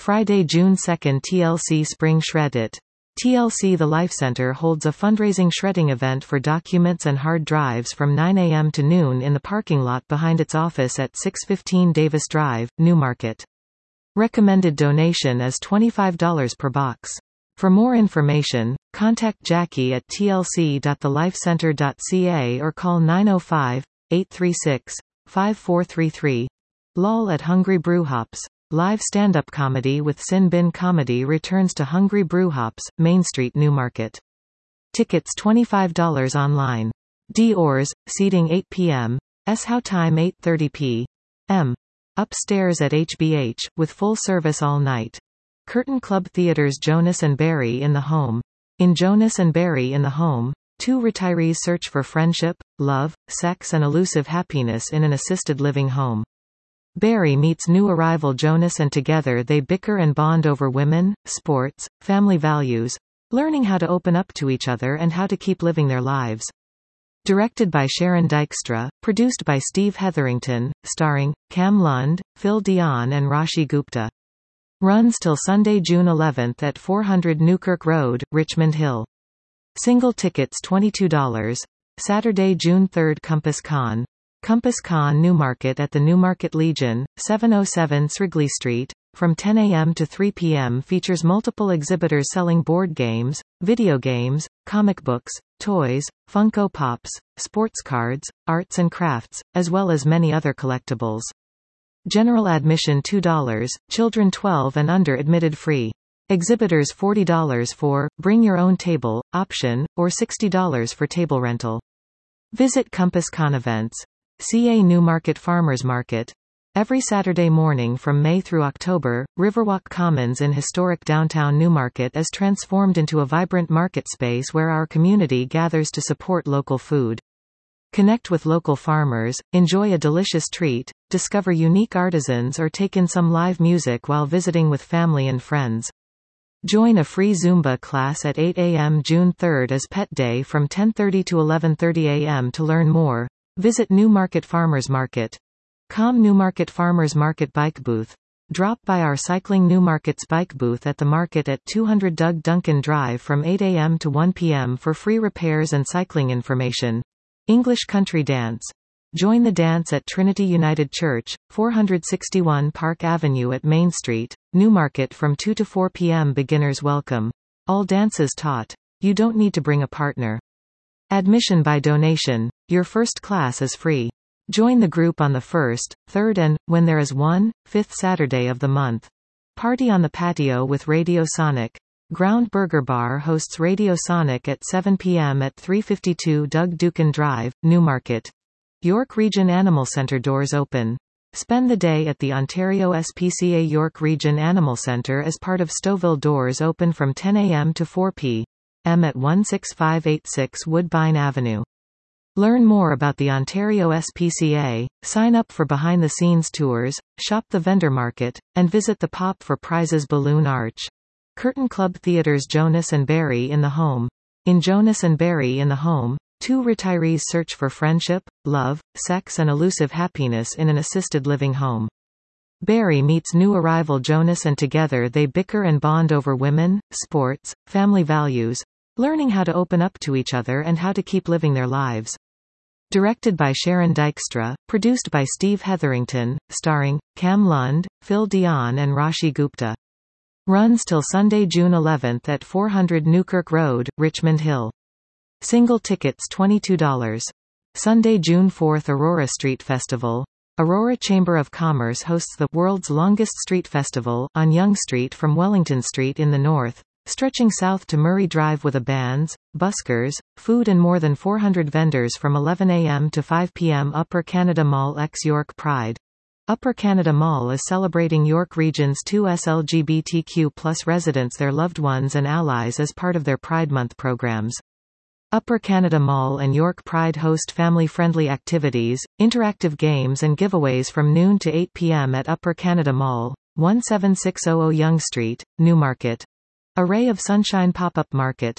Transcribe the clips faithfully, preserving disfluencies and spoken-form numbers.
Friday, June second, T L C Spring Shred It. T L C The Life Center holds a fundraising shredding event for documents and hard drives from nine a m to noon in the parking lot behind its office at six fifteen Davis Drive, Newmarket. Recommended donation is twenty-five dollars per box. For more information, contact Jackie at t l c dot the life center dot c a or call nine oh five, eight three six, five four three three. L O L at Hungry Brewhops. Live stand-up comedy with Sin Bin Comedy returns to Hungry Brewhops, Main Street, Newmarket. Tickets twenty-five dollars online. D Ors, seating eight p m S-How time eight thirty p m Upstairs at H B H, with full service all night. Curtain Club Theaters Jonas and Barry in the Home. In Jonas and Barry in the Home, two retirees search for friendship, love, sex and elusive happiness in an assisted living home. Barry meets new arrival Jonas and together they bicker and bond over women, sports, family values, learning how to open up to each other and how to keep living their lives. Directed by Sharon Dykstra, produced by Steve Hetherington, starring Cam Lund, Phil Dion and Rashi Gupta. Runs till Sunday, June eleventh at four hundred Newkirk Road, Richmond Hill. Single tickets twenty-two dollars. Saturday, June third Compass Con. Compass Con Newmarket at the Newmarket Legion, seven oh seven Srigley Street, from ten a m to three p m features multiple exhibitors selling board games, video games, comic books, toys, Funko Pops, sports cards, arts and crafts, as well as many other collectibles. General admission two dollars, children twelve and under admitted free. Exhibitors forty dollars for bring your own table option, or sixty dollars for table rental. Visit Compass Con events. C A Newmarket Farmers Market. Every Saturday morning from May through October, Riverwalk Commons in historic downtown Newmarket is transformed into a vibrant market space where our community gathers to support local food. Connect with local farmers, enjoy a delicious treat, discover unique artisans or take in some live music while visiting with family and friends. Join a free Zumba class at eight a m June third as Pet Day from ten thirty to eleven thirty a m To learn more, visit Newmarket Farmers Market. Com Newmarket Farmers Market Bike Booth. Drop by our Cycling Newmarket's bike booth at the market at two hundred Doug Duncan Drive from eight a m to one p m for free repairs and cycling information. English Country Dance. Join the dance at Trinity United Church, four sixty-one Park Avenue at Main Street, Newmarket from two to four p m Beginners welcome. All dances taught. You don't need to bring a partner. Admission by donation. Your first class is free. Join the group on the first, third and, when there is one, fifth Saturday of the month. Party on the patio with Radio Sonic. Ground Burger Bar hosts Radio Sonic at seven p m at three fifty-two Doug Duncan Drive, Newmarket. York Region Animal Centre doors open. Spend the day at the Ontario S P C A York Region Animal Centre as part of Stouffville. Doors open from ten a m to four p m at one six five eight six Woodbine Avenue. Learn more about the Ontario S P C A, sign up for behind-the-scenes tours, shop the vendor market, and visit the Pop for Prizes Balloon Arch. Curtain Club Theaters Jonas and Barry in the Home. In Jonas and Barry in the Home, two retirees search for friendship, love, sex and elusive happiness in an assisted living home. Barry meets new arrival Jonas and together they bicker and bond over women, sports, family values, learning how to open up to each other and how to keep living their lives. Directed by Sharon Dykstra, produced by Steve Hetherington, starring Cam Lund, Phil Dion and Rashi Gupta. Runs till Sunday, June eleventh at four hundred Newkirk Road, Richmond Hill. Single tickets twenty-two dollars. Sunday, June fourth Aurora Street Festival. Aurora Chamber of Commerce hosts the world's longest street festival on Yonge Street from Wellington Street in the north, stretching south to Murray Drive with a bands, buskers, food and more than four hundred vendors from eleven a m to five p m Upper Canada Mall x York Pride. Upper Canada Mall is celebrating York Region's two L G B T Q plus residents, their loved ones and allies as part of their Pride Month programs. Upper Canada Mall and York Pride host family-friendly activities, interactive games and giveaways from noon to eight p m at Upper Canada Mall, one seven six zero zero Yonge Street, Newmarket. Array of Sunshine Pop-Up Market.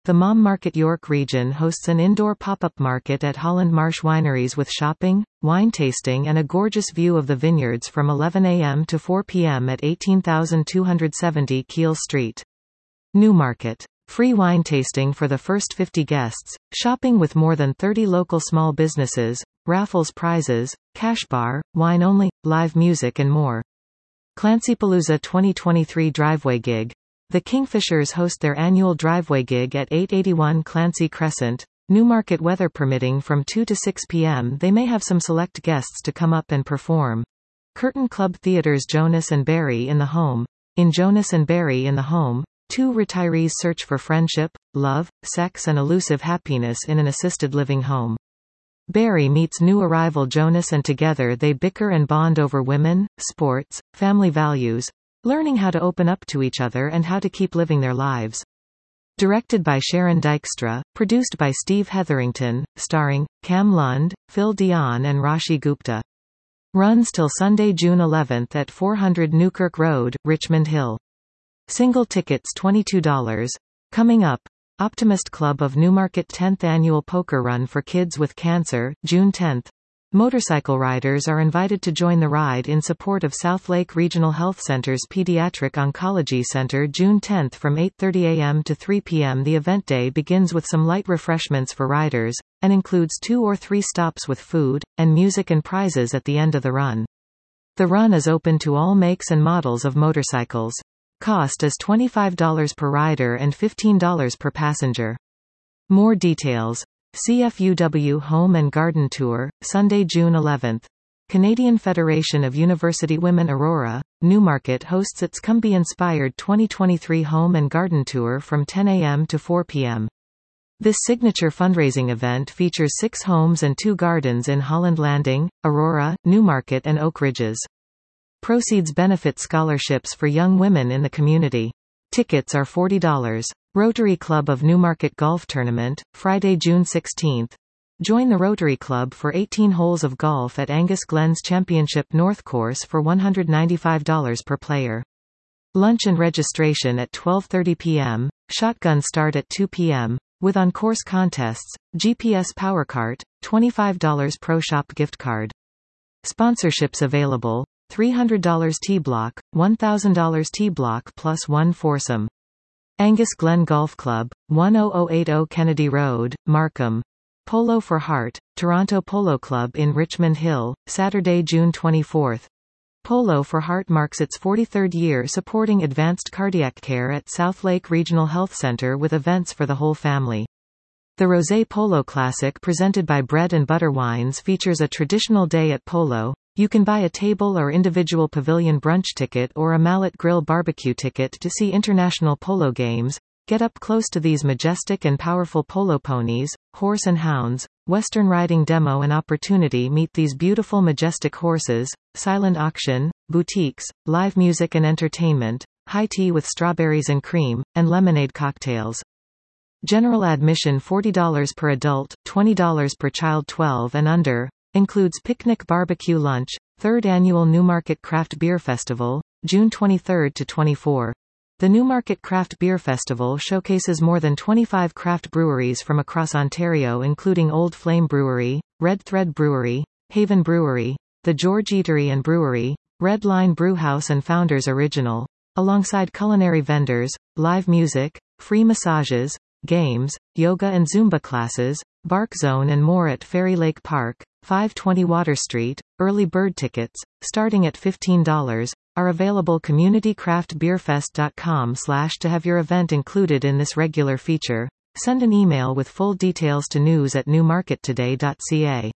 The Mom Market York region hosts an indoor pop-up market at Holland Marsh Wineries with shopping, wine tasting and a gorgeous view of the vineyards from eleven a m to four p m at eighteen thousand two hundred seventy Kiel Street. Newmarket. Free wine tasting for the first fifty guests, shopping with more than thirty local small businesses, raffles prizes, cash bar, wine only, live music and more. Clancypalooza twenty twenty-three Driveway Gig. The Kingfishers host their annual driveway gig at eight eighty-one Clancy Crescent, Newmarket. Weather permitting from two to six p m they may have some select guests to come up and perform. Curtain Club Theatre's Jonas and Barry in the Home. In Jonas and Barry in the Home, two retirees search for friendship, love, sex and elusive happiness in an assisted living home. Barry meets new arrival Jonas and together they bicker and bond over women, sports, family values, learning how to open up to each other and how to keep living their lives. Directed by Sharon Dykstra, produced by Steve Hetherington, starring Cam Lund, Phil Dion and Rashi Gupta. Runs till Sunday, June eleventh at four hundred Newkirk Road, Richmond Hill. Single tickets twenty-two dollars. Coming up, Optimist Club of Newmarket tenth Annual Poker Run for Kids with Cancer, June tenth. Motorcycle riders are invited to join the ride in support of Southlake Regional Health Center's Pediatric Oncology Center June tenth from eight thirty a m to three p m The event day begins with some light refreshments for riders, and includes two or three stops with food, and music and prizes at the end of the run. The run is open to all makes and models of motorcycles. Cost is twenty-five dollars per rider and fifteen dollars per passenger. More details. C F U W Home and Garden Tour, Sunday, June eleventh. Canadian Federation of University Women Aurora, Newmarket hosts its Cumbie-inspired twenty twenty-three Home and Garden Tour from ten a m to four p m This signature fundraising event features six homes and two gardens in Holland Landing, Aurora, Newmarket and Oak Ridges. Proceeds benefit scholarships for young women in the community. Tickets are forty dollars. Rotary Club of Newmarket Golf Tournament, Friday, June sixteenth. Join the Rotary Club for eighteen holes of golf at Angus Glen's Championship North Course for one hundred ninety-five dollars per player. Lunch and registration at twelve thirty p m Shotgun start at two p m With on-course contests, G P S Power Cart, twenty-five dollars Pro Shop gift card. Sponsorships available, three hundred dollars T-Block, one thousand dollars T-Block plus one foursome. Angus Glen Golf Club, one oh oh eight oh Kennedy Road, Markham. Polo for Heart, Toronto Polo Club in Richmond Hill, Saturday, June twenty-fourth. Polo for Heart marks its forty-third year supporting advanced cardiac care at Southlake Regional Health Centre with events for the whole family. The Rosé Polo Classic presented by Bread and Butter Wines features a traditional day at Polo. You can buy a table or individual pavilion brunch ticket or a Mallet Grill barbecue ticket to see international polo games. Get up close to these majestic and powerful polo ponies, horse and hounds, Western riding demo and opportunity. Meet these beautiful majestic horses, silent auction, boutiques, live music and entertainment, high tea with strawberries and cream, and lemonade cocktails. General admission forty dollars per adult, twenty dollars per child twelve and under. Includes picnic barbecue lunch. Third Annual Newmarket Craft Beer Festival, June twenty-third to twenty-fourth. The Newmarket Craft Beer Festival showcases more than twenty-five craft breweries from across Ontario including Old Flame Brewery, Red Thread Brewery, Haven Brewery, The George Eatery and Brewery, Red Line Brewhouse and Founders Original, alongside culinary vendors, live music, free massages, games, yoga and Zumba classes, Bark Zone and more at Fairy Lake Park, five twenty Water Street. Early bird tickets, starting at fifteen dollars, are available. community craft beer fest dot com slash to have your event included in this regular feature. Send an email with full details to news at newmarket today dot c a.